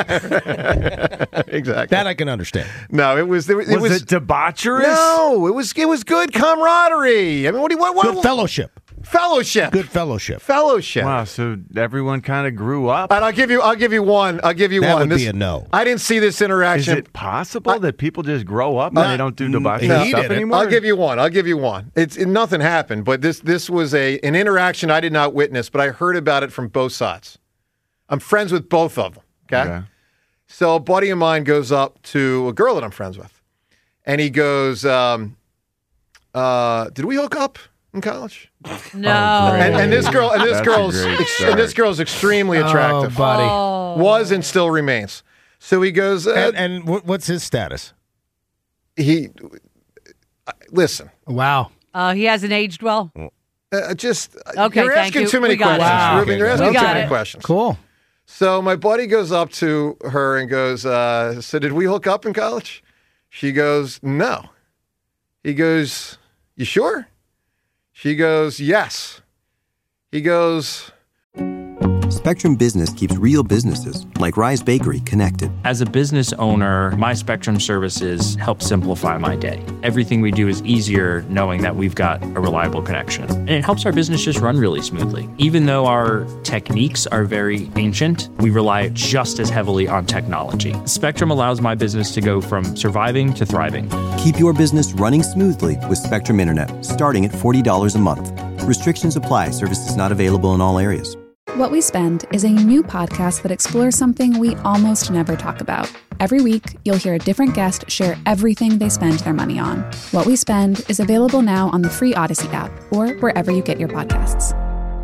the other thing. Exactly. That I can understand. No, it was... It, was, Was, it was it debaucherous? No, it was it was good camaraderie. I mean, what do you what, what Good fellowship. Fellowship. Good fellowship. Fellowship. Wow, so everyone kind of grew up. And I'll give you I'll give you one. I'll give you That one. would This, be a no. I didn't see this Is interaction. it possible that people just grow up and they don't do debaucherous he stuff did it. anymore? I'll give you one. I'll give you one. It's it, nothing happened, but this this was a an interaction I did not witness, but I heard about it from both sides. I'm friends with both of them. Okay. Okay. So a buddy of mine goes up to a girl that I'm friends with, and he goes, um, uh, "Did we hook up in college?" No. And, and this girl, and this That's a girl's, great ex- start. and this girl's extremely attractive. Oh, buddy. Oh. Was and still remains. So he goes, uh, And, and what- what's his status? he, uh, listen, Wow. Uh, he hasn't aged well. uh, just Okay, you're thank asking you. too many We got it. questions, Wow. Ruben. You're Okay, asking we too got many it. questions. Cool. So my buddy goes up to her and goes, uh, "So did we hook up in college?" She goes, "No." He goes, "You sure?" She goes, "Yes." He goes, Spectrum Business keeps real businesses, like Rise Bakery, connected. As a business owner, my Spectrum services help simplify my day. Everything we do is easier knowing that we've got a reliable connection. And it helps our business just run really smoothly. Even though our techniques are very ancient, we rely just as heavily on technology. Spectrum allows my business to go from surviving to thriving. Keep your business running smoothly with Spectrum Internet, starting at forty dollars a month. Restrictions apply. Services not available in all areas. What We Spend is a new podcast that explores something we almost never talk about. Every week, you'll hear a different guest share everything they spend their money on. What We Spend is available now on the free Odyssey app or wherever you get your podcasts.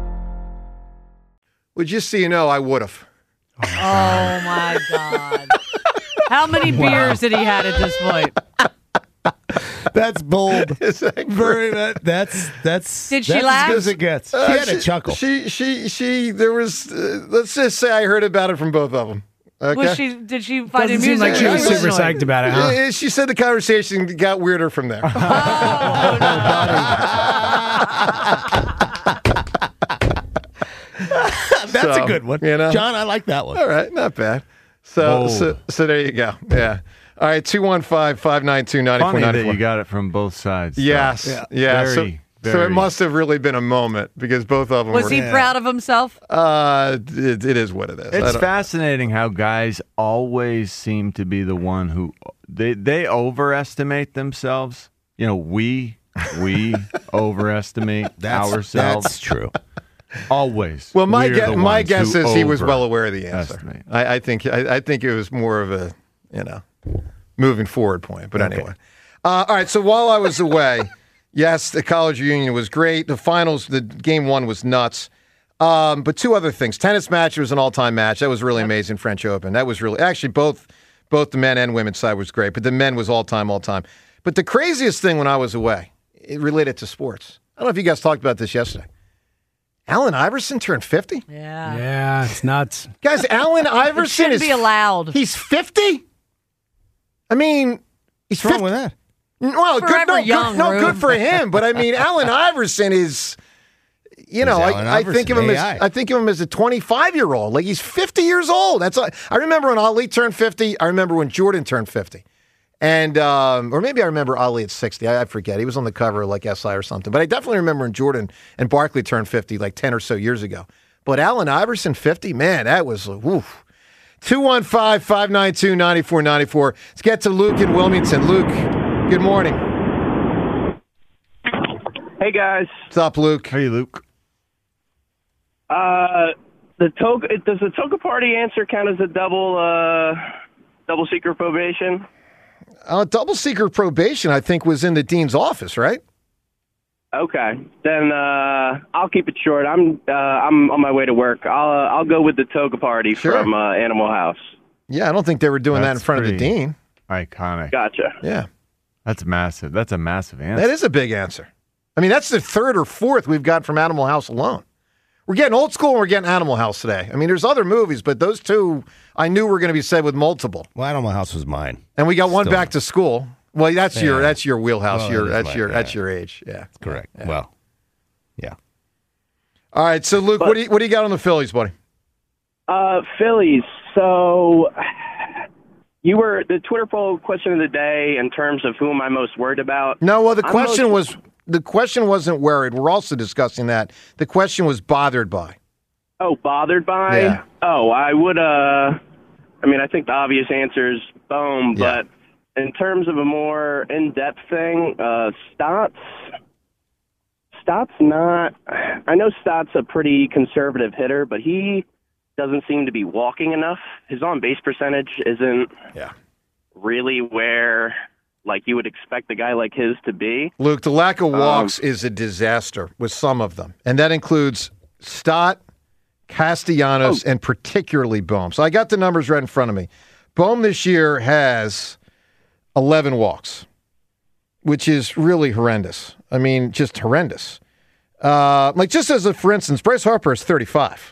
"Well, just so you know, I would have." Oh my God. How many beers did he had at this point? That's bold. Is that Very. That, that's that's. Did she that's laugh? As good as it gets. She Uh, had a chuckle. She, she, she. There was. Uh, let's just say I heard about it from both of them. Okay. Was she? Did she find Doesn't it seem amusing? like she or was super annoying? psyched about it, huh? Uh, She said the conversation got weirder from there. That's So, a good one. you know? John, I like that one. All right, not bad. So, Bold. so, so there you go. Yeah. All right, two one five, five nine two, nine four Funny nine that four. you got it from both sides. so. Yes. Yeah. Yeah. so, Very, so it very. must have really been a moment because both of them Was were. he proud of himself? Uh, it, it is what it is. I It's don't- fascinating how guys always seem to be the one who they they overestimate themselves. You know, we we overestimate That's, ourselves. That's true. Always. Well, my We're gue- the my ones guess who is he was well aware of the answer. overestimate. I, I think I, I think it was more of a you know moving forward point. But Okay. anyway, uh, all right. So while I was away, yes, the college reunion was great. The finals, the game one was nuts. Um, but two other things: tennis match was an all-time match. That was really amazing. French Open. That was really actually both both the men and women's side was great. But the men was all-time, all-time. But the craziest thing when I was away, it related to sports. I don't know if you guys talked about this yesterday. Allen Iverson turned fifty. Yeah. Yeah, it's nuts. Guys, Allen It Iverson shouldn't is be allowed. He's fifty. I mean, he's What's wrong fifty. with that? Well, good, Forever no, young, good, no, Rube. good for him. But I mean, Allen Iverson is, you know, Who's Allen I, I think of Iverson? him A I. as I think of him as a twenty-five year old. Like he's fifty years old. That's all, I remember when Ali turned fifty. I remember when Jordan turned fifty. And um, or maybe I remember Ali at sixty. I, I forget. He was on the cover of like S I or something. But I definitely remember when Jordan and Barkley turned fifty like ten or so years ago. But Allen Iverson, fifty, man, that was, woof. two one five, five nine two, nine four nine four. Let's get to Luke in Wilmington. Luke, good morning. Hey, guys. What's up, Luke? Hey, Luke. Uh, the toga, does the toga party answer count as a double, uh, double secret probation? Uh, double secret probation, I think, was in the dean's office, right? Okay, then uh, I'll keep it short. I'm uh, I'm on my way to work. I'll uh, I'll go with the toga party Sure. from uh, Animal House. Yeah, I don't think they were doing that in That's front of the pretty dean. Iconic. Gotcha. Yeah. That's massive. That's a massive answer. That is a big answer. I mean, that's the third or fourth we've got from Animal House alone. We're getting old school and we're getting Animal House today. I mean, there's other movies, but those two I knew were going to be said with multiple. Well, Animal House was mine. And we got one Still. Back to School. Well, that's Yeah. your that's your wheelhouse. Well, your that is that's my- your yeah. that's your age. Yeah. Correct. Yeah. Well, yeah. All right, so Luke, what do you what do you got on the Phillies, buddy? Uh, Phillies. So you were the Twitter poll question of the day in terms of who am I most worried about? No, well, the I'm question most- was the question wasn't worried. We're also discussing that. The question was bothered by. Oh, bothered by? Yeah. Oh, I would, uh, I mean, I think the obvious answer is Bohm, Yeah. but in terms of a more in-depth thing, uh, Stotts, Stotts not, I know Stotts a pretty conservative hitter, but he doesn't seem to be walking enough. His on-base percentage isn't Yeah. really where, like, you would expect a guy like his to be. Luke, the lack of Um, walks is a disaster with some of them, and that includes Stott, Castellanos, Oh. and particularly Bohm. So I got the numbers right in front of me. Bohm this year has eleven walks, which is really horrendous. I mean, just horrendous. Uh, like just as a for instance, Bryce Harper has thirty-five.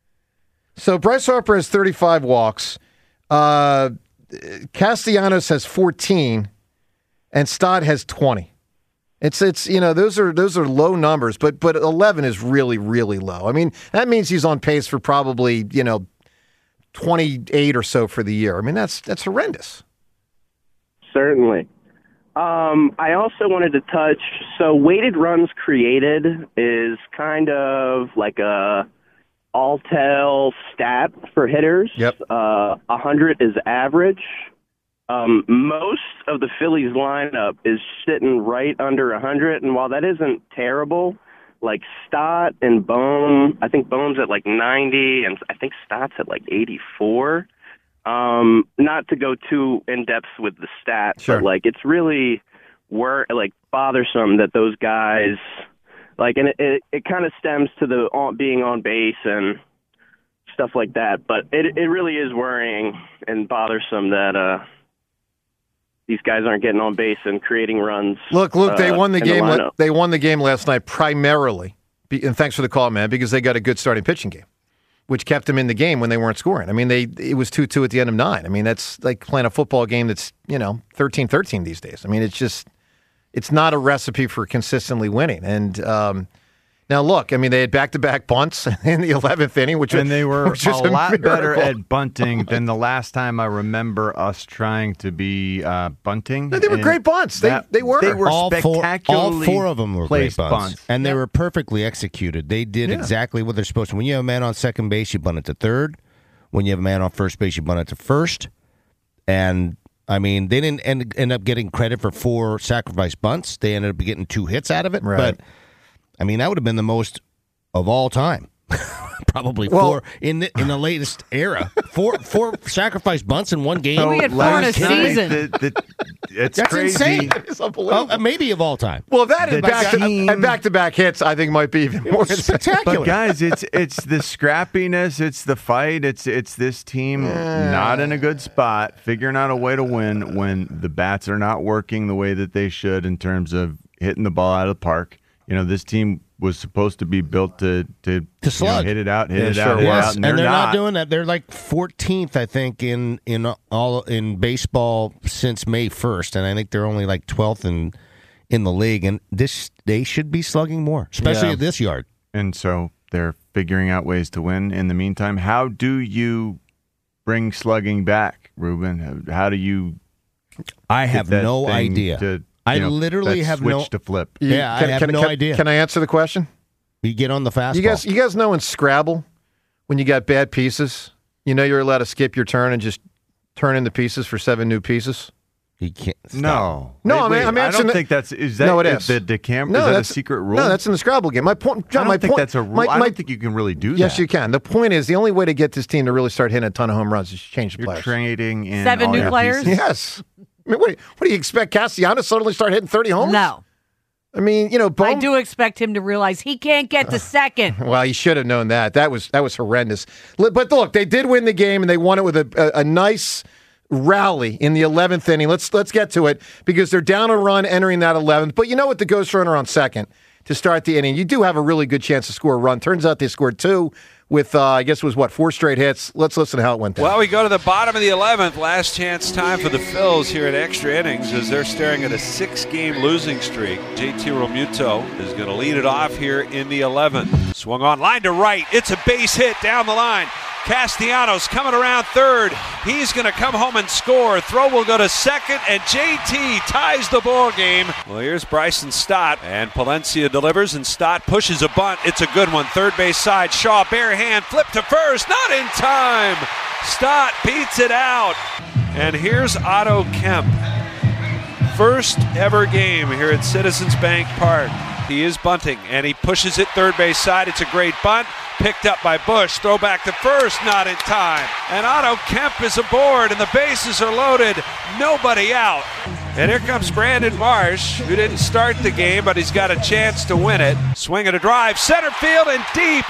So Bryce Harper has thirty-five walks. Uh, Castellanos has fourteen, and Stott has twenty. It's it's you know those are those are low numbers, but but eleven is really really low. I mean that means he's on pace for probably you know twenty-eight or so for the year. I mean that's that's horrendous. Certainly. Um, I also wanted to touch, so weighted runs created is kind of like a all-tell stat for hitters. Yep. Uh, one hundred is average. Um, most of the Phillies lineup is sitting right under one hundred, and while that isn't terrible, like Stott and Bohm, I think Bohm's at like ninety, and I think Stott's at like eighty-four. Um, not to go too in depth with the stats, Sure. but like it's really wor- like bothersome that those guys like, and it it, it kind of stems to the on, being on base and stuff like that. But it it really is worrying and bothersome that uh, these guys aren't getting on base and creating runs. Look, Luke, they uh, won the in game. lineup. they won the game last night primarily, be- and thanks for the call, man, because they got a good starting pitching game, which kept them in the game when they weren't scoring. I mean, they it was two two at the end of nine. I mean, that's like playing a football game that's, you know, thirteen thirteen these days. I mean, it's just, it's not a recipe for consistently winning. And um, now, look, I mean, they had back-to-back bunts in the eleventh inning, which and they were which was a lot better miracle. at bunting than the last time I remember us trying to be uh, bunting. No, they were And great bunts. They- that- they were. They were all four, spectacularly all four of them were great placed bunts, and they were perfectly executed. They did Yeah. exactly what they're supposed to. When you have a man on second base, you bunt it to third. When you have a man on first base, you bunt it to first. And I mean, they didn't end, end up getting credit for four sacrifice bunts. They ended up getting two hits out of it. Right. But I mean, that would have been the most of all time. Probably Well- four in the in the latest era. Four four sacrifice bunts in one game. We had four in a last night, season. the- the- it's That's crazy. insane. It's unbelievable. Well, uh, maybe of all time. Well, that and The back, to, team- and back-to-back hits, I think, might be even more insane. Spectacular. But guys, it's it's the scrappiness, it's the fight, it's it's this team not in a good spot, figuring out a way to win when the bats are not working the way that they should in terms of hitting the ball out of the park. You know, this team was supposed to be built to to, To you know, slug. hit it out, hit Yeah, it sure out, hit it was. out, and, and they're, not. not doing that. They're like fourteenth, I think, in in all in baseball since May first, and I think they're only like twelfth in in the league. And this they should be slugging more, especially Yeah. at this yard. And so they're figuring out ways to win. In the meantime, how do you bring slugging back, Ruben? How do you I have that no thing idea. to, I you know, literally that have switch no to flip. You- Yeah, I can, have can- no can- idea. Can I answer the question? You get on the fastball. You guys, you guys know in Scrabble, when you got bad pieces, you know you're allowed to skip your turn and just turn in the pieces for seven new pieces? You can't. No. No, Wait, I mean, wait, I'm I answering don't the- think that's is that No, it the- is. the decam No, is that a that's- secret rule? No, that's in the Scrabble game. My point, John, I don't my think point, that's a rule. My, I my- don't think you can really do yes, that. you can. The point is, the only way to get this team to really start hitting a ton of home runs is change the You're players. trading in Seven all new your players? pieces. Yes. I mean, what, what do you expect, Castellanos to suddenly start hitting thirty homers? No. I mean, you know, I Bowman, do expect him to realize he can't get to second. well, he should have known that. That was that was horrendous. Li- But look, they did win the game, and they won it with a, a, a nice rally in the eleventh inning. Let's let's get to it because they're down a run entering that eleventh. But you know what? The ghost runner on second to start the inning, you do have a really good chance to score a run. Turns out they scored two with, uh, I guess it was, what, four straight hits. Let's listen to how it went down. Well, we go to the bottom of the eleventh. Last chance time for the Phils here at extra innings as they're staring at a six-game losing streak. J T Realmuto is going to lead it off here in the eleventh. Swung on, line to right. It's a base hit down the line. Castellanos coming around third. He's going to come home and score. Throw will go to second, and J T ties the ball game. Well, here's Bryson Stott, and Palencia delivers, and Stott pushes a bunt. It's a good one. Third base side. Shaw, bare hand, flip to first. Not in time. Stott beats it out. And here's Otto Kemp. First ever game here at Citizens Bank Park. He is bunting, and he pushes it third base side. It's a great bunt. Picked up by Bush. Throw back to first, not in time. And Otto Kemp is aboard, and the bases are loaded. Nobody out. And here comes Brandon Marsh, who didn't start the game, but he's got a chance to win it. Swing and a drive, center field and deep.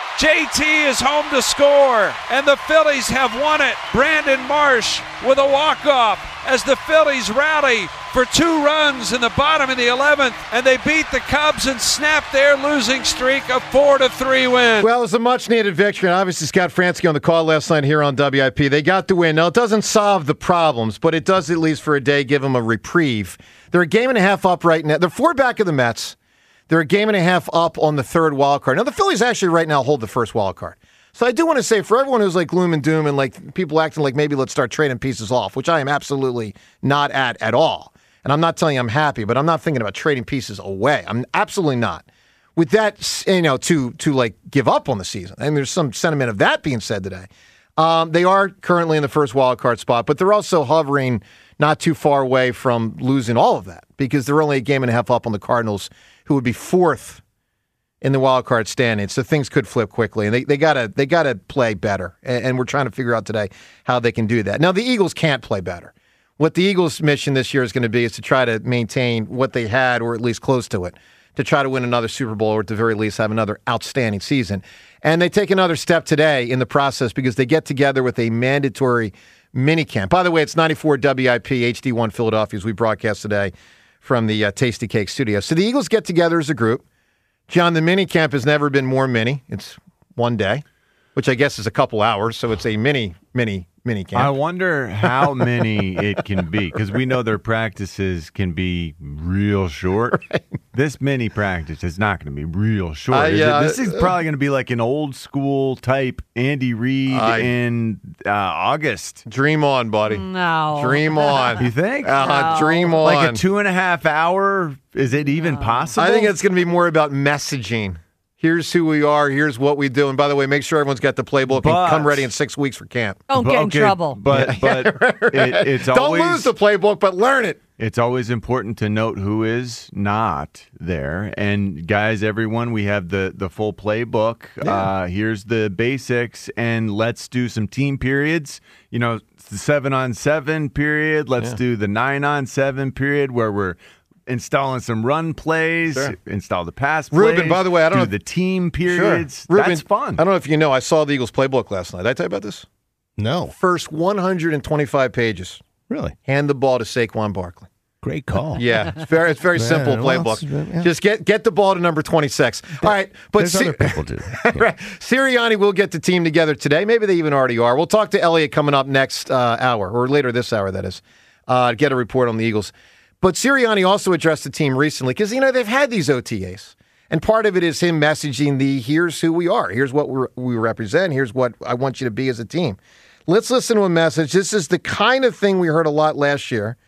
J T is home to score, and the Phillies have won it. Brandon Marsh with a walk-off as the Phillies rally for two runs in the bottom of the eleventh, and they beat the Cubs and snap their losing streak of four to three win. Well, it was a much-needed victory, and obviously Scott Fransky on the call last night here on W I P. They got the win. Now, it doesn't solve the problems, but it does at least for a day give them a reprieve. They're a game and a half up right now. They're four back of the Mets. They're a game and a half up on the third wild card. Now, the Phillies actually right now hold the first wild card. So I do want to say for everyone who's like gloom and doom and like people acting like maybe let's start trading pieces off, which I am absolutely not at at all. And I'm not telling you I'm happy, but I'm not thinking about trading pieces away. I'm absolutely not. With that, you know, to to like give up on the season. And there's some sentiment of that being said today. Um, they are currently in the first wild card spot, but they're also hovering not too far away from losing all of that because they're only a game and a half up on the Cardinals, who would be fourth in the wild card standings. So things could flip quickly, and they they gotta they gotta play better. And, and we're trying to figure out today how they can do that. Now the Eagles can't play better. What the Eagles' mission this year is going to be is to try to maintain what they had, or at least close to it, to try to win another Super Bowl, or at the very least have another outstanding season. And they take another step today in the process because they get together with a mandatory minicamp. By the way, it's ninety-four W I P H D one Philadelphia as we broadcast today from the uh, Tasty Cake studio. So the Eagles get together as a group. John, the minicamp has never been more mini. It's one day, which I guess is a couple hours, so it's a mini, mini, mini camp. I wonder how many it can be because we know their practices can be real short. Right. This mini practice is not going to be real short. Uh, is yeah, it? This is uh, probably going to be like an old school type Andy Reid I- in uh, August. Dream on, buddy. No. Dream on. You think? Uh, dream on. Like a two and a half hour? Is it even possible? I think it's going to be more about messaging. Here's who we are. Here's what we do. And by the way, make sure everyone's got the playbook But- and come ready in six weeks for camp. Don't get in Okay, trouble. But but it, it's Don't always lose the playbook, but learn it. it's always important to note who is not there. And guys, everyone, we have the the full playbook. Uh, here's the basics, and let's do some team periods. You know, the seven on seven period. Let's Yeah. do the nine on seven period where we're installing some run plays, Sure. install the pass Ruben, plays, by the way, I don't do know- the team periods. Ruben, That's fun. I don't know if you know, I saw the Eagles playbook last night. Did I tell you about this? No. First one hundred twenty-five pages. Really? Hand the ball to Saquon Barkley. Great call. Yeah, it's very, it's very Man, simple well, playbook. it's- yeah. Just get get the ball to number twenty-six. All right, but There's Si- other people too. right. Sirianni will get the team together today. Maybe they even already are. We'll talk to Elliott coming up next uh, hour, or later this hour, that is, uh, to get a report on the Eagles. But Sirianni also addressed the team recently because, you know, they've had these O T As. And part of it is him messaging the here's who we are. Here's what we're, we represent. Here's what I want you to be as a team. Let's listen to a message. This is the kind of thing we heard a lot last year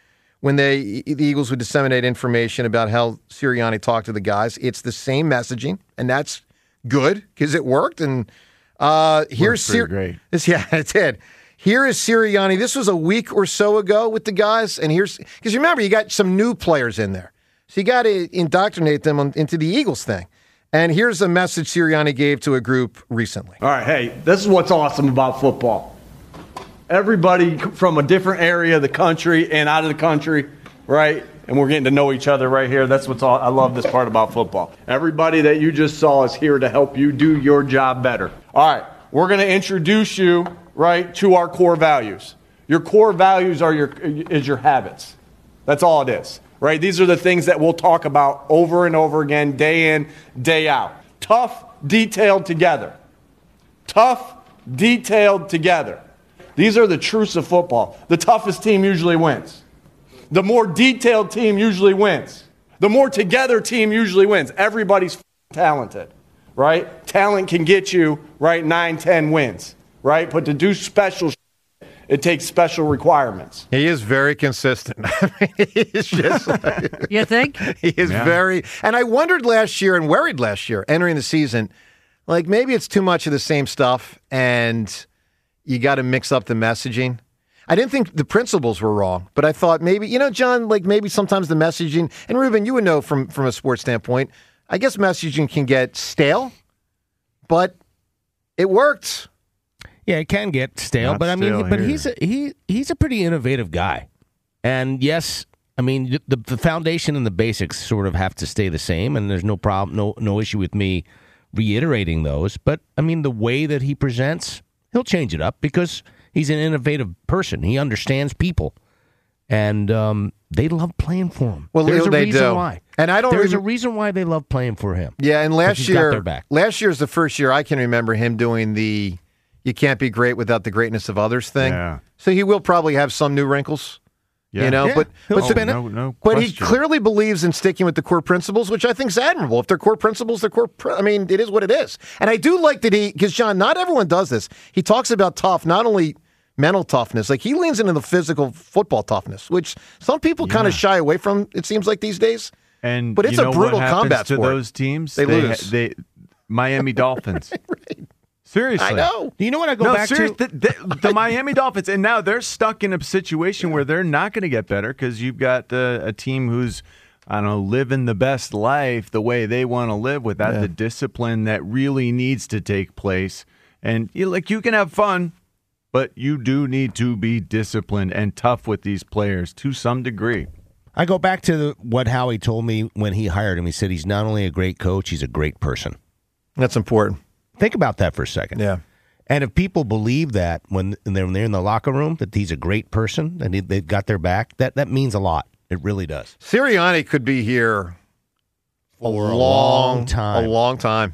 when they the Eagles would disseminate information about how Sirianni talked to the guys. It's the same messaging, and that's good because it worked. And uh, here's Sir- great. This, yeah, it did. Here is Sirianni. This was a week or so ago with the guys, and here's because remember you got some new players in there, so you got to indoctrinate them on, into the Eagles thing. And here's a message Sirianni gave to a group recently. All right, hey, this is what's awesome about football. Everybody from a different area of the country and out of the country, right? And we're getting to know each other right here. That's what's all, I love this part about football. Everybody that you just saw is here to help you do your job better. All right, we're going to introduce you, right, to our core values. Your core values are your is your habits. That's all it is. Right? These are the things that we'll talk about over and over again, day in, day out. Tough, detailed together. Tough, detailed together. These are the truths of football. The toughest team usually wins. The more detailed team usually wins. The more together team usually wins. Everybody's talented, right? Talent can get you, right, nine, ten wins, right? But to do special it takes special requirements. He is very consistent. I mean, he's just like, you think? He is Yeah. very, and I wondered last year and worried last year entering the season, like maybe it's too much of the same stuff and you got to mix up the messaging. I didn't think the principles were wrong, but I thought maybe, you know, John, like maybe sometimes the messaging, and Ruben, you would know from, from a sports standpoint, I guess messaging can get stale, but it worked. Yeah, it can get stale, Not but I mean, stale but here. he's a, he he's a pretty innovative guy, and yes, I mean the the foundation and the basics sort of have to stay the same, and there's no problem, no no issue with me reiterating those. But I mean, the way that he presents, he'll change it up because he's an innovative person. He understands people, and um, they love playing for him. Well, there's a they reason do. why, and I don't. There's rem- a reason why they love playing for him. Yeah, and last He's got year, their back. last year is the first year I can remember him doing the "you can't be great without the greatness of others" thing. Yeah. So he will probably have some new wrinkles, Yeah. you know. Yeah, but he'll but, spin it. No- no but he question. clearly believes in sticking with the core principles, which I think is admirable. If they're core principles, they're core. Pr- I mean, it is what it is. And I do like that he, because John, not everyone does this. He talks about tough, not only mental toughness, like he leans into the physical football toughness, which some people kind of shy away from. It seems like these days. And but it's you a know brutal what happens combat to sport. those teams. They, lose. They Miami Dolphins. Seriously, I know. Do you know what I go no, back serious, to? The, the, the Miami Dolphins, and now they're stuck in a situation where they're not going to get better because you've got uh, a team who's, I don't know, living the best life the way they want to live without Yeah. the discipline that really needs to take place. And you, like you can have fun, but you do need to be disciplined and tough with these players to some degree. I go back to the, what Howie told me when he hired him. He said he's not only a great coach, he's a great person. That's important. Think about that for a second. Yeah. And if people believe that when they're, when they're in the locker room, that he's a great person, and he, they've got their back, that, that means a lot. It really does. Sirianni could be here For a a long, long time. A long time.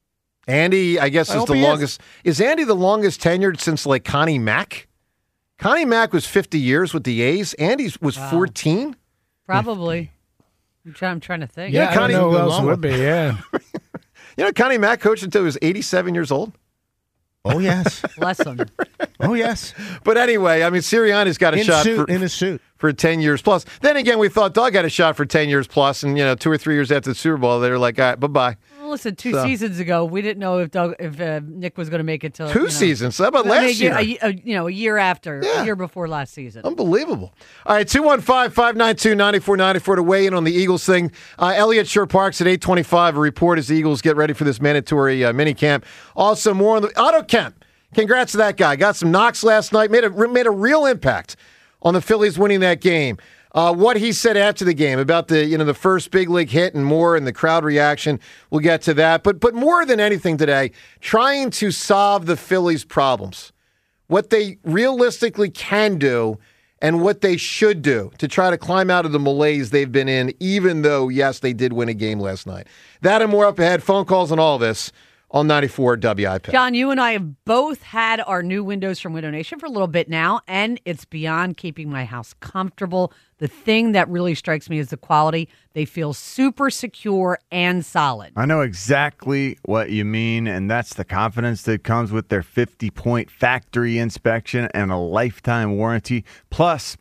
Andy, I guess, I is hope the he is. longest. Is. Andy the longest tenured since like Connie Mack? Connie Mack was fifty years with the A's. Andy was Wow. fourteen. Probably. I'm trying, I'm trying to think. Yeah, I don't know who else it would be, yeah. You know, Connie Mack coached until he was eighty-seven years old. Oh, yes. Bless him. Oh, yes. But anyway, I mean, Sirianni's got a In shot suit, for, in a suit. for ten years plus. Then again, we thought Doug had a shot for ten years plus, and, you know, two or three years after the Super Bowl, they were like, all right, bye-bye. Well, listen, two So- seasons ago, we didn't know if Doug, if uh, Nick was going to make it to Two you know, seasons. How about I mean, last a year? year? A, a- you know, a year after, Yeah. a year before last season. Unbelievable. All right, two one five, five nine two, nine four nine four to weigh in on the Eagles thing. Uh, Elliott Shore Parks at eight twenty-five. A report as the Eagles get ready for this mandatory uh, mini camp. Also, more on the Otto Kemp. Congrats to that guy. Got some knocks last night. Made a made a real impact on the Phillies winning that game. Uh, what he said after the game about the you know the first big league hit and more and the crowd reaction. We'll get to that. But but more than anything today, trying to solve the Phillies' problems. What they realistically can do and what they should do to try to climb out of the malaise they've been in, even though, yes, they did win a game last night. That and more up ahead. Phone calls and all this on ninety-four W I P. John, you and I have both had our new windows from Window Nation for a little bit now, and it's beyond keeping my house comfortable. The thing that really strikes me is the quality. They feel super secure and solid. I know exactly what you mean, and that's the confidence that comes with their fifty-point factory inspection and a lifetime warranty. Plus,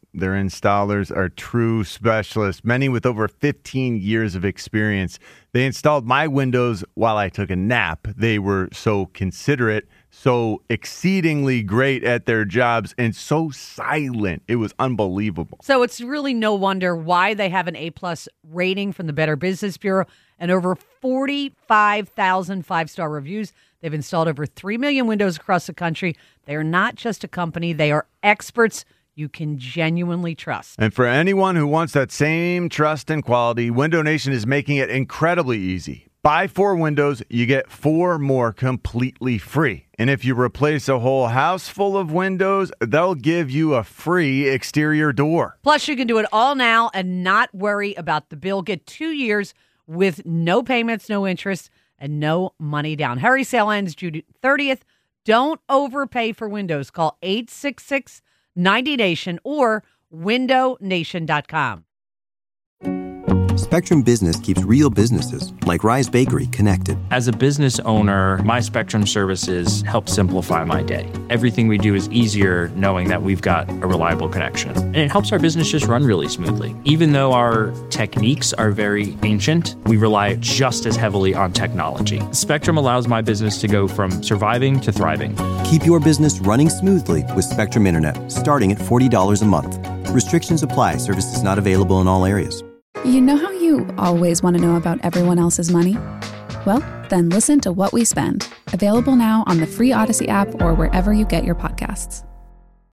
Their installers are true specialists, many with over fifteen years of experience. They installed my windows while I took a nap. They were so considerate, so exceedingly great at their jobs, and so silent. It was unbelievable. So it's really no wonder why they have an A-plus rating from the Better Business Bureau and over forty-five thousand five-star reviews. They've installed over three million windows across the country. They are not just a company. They are experts you can genuinely trust. And for anyone who wants that same trust and quality, Window Nation is making it incredibly easy. Buy four windows, you get four more completely free. And if you replace a whole house full of windows, they'll give you a free exterior door. Plus, you can do it all now and not worry about the bill. Get two years with no payments, no interest, and no money down. Hurry, sale ends June thirtieth. Don't overpay for windows. Call eight six six, ninety nation or window nation dot com. Spectrum Business keeps real businesses, like Rise Bakery, connected. As a business owner, my Spectrum services help simplify my day. Everything we do is easier knowing that we've got a reliable connection. And it helps our business just run really smoothly. Even though our techniques are very ancient, we rely just as heavily on technology. Spectrum allows my business to go from surviving to thriving. Keep your business running smoothly with Spectrum Internet, starting at forty dollars a month. Restrictions apply. Services not available in all areas. You know how you always want to know about everyone else's money? Well, then listen to What We Spend, available now on the free Odyssey app or wherever you get your podcasts.